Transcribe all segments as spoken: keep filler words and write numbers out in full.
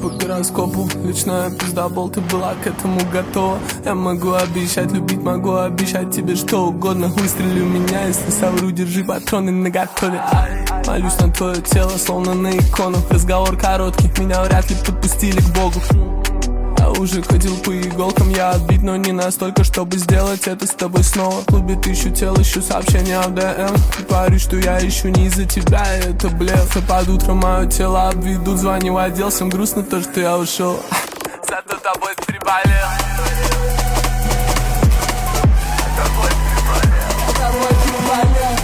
по гороскопу, вечная пиздабол, ты была к этому готова. Я могу обещать любить, могу обещать тебе что угодно. Выстрели в меня, если совру, держи патроны наготове. Молюсь на твое тело, словно на икону. Разговор короткий, меня вряд ли подпустили к Богу. Я уже ходил по иголкам, я отбит, но не настолько, чтобы сделать это с тобой снова. В клубе тысячу тел, ищу сообщения в ДМ. Говорю, что я ищу не из-за тебя, это блеф. И под утро мое тело обведут, звони в отдел. Всем грустно то, что я ушел, зато тобой приболел. Тобой приболел, тобой приболел.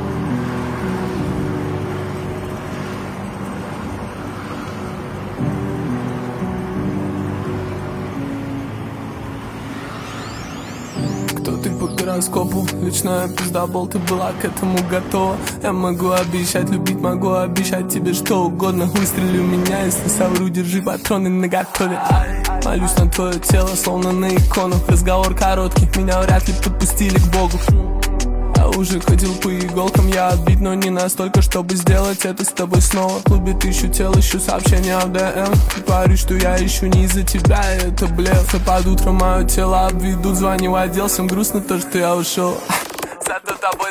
Кто ты по гороскопу, вечная пиздабол, ты была к этому готова. Я могу обещать любить, могу обещать тебе что угодно. Выстрели в меня, если совру, держи патроны наготове. Молюсь на твое тело, словно на икону. Разговор короткий, меня вряд ли подпустили к Богу. Я уже ходил по иголкам, я отбит, но не настолько, чтобы сделать это с тобой снова. В клубе тысячу тел, ищу сообщения в ДМ. Говорю, что я ищу не из-за тебя, это блеф. И под утро мое тело обведут, звони в отдел. Всем грустно то, что я ушел, зато тобой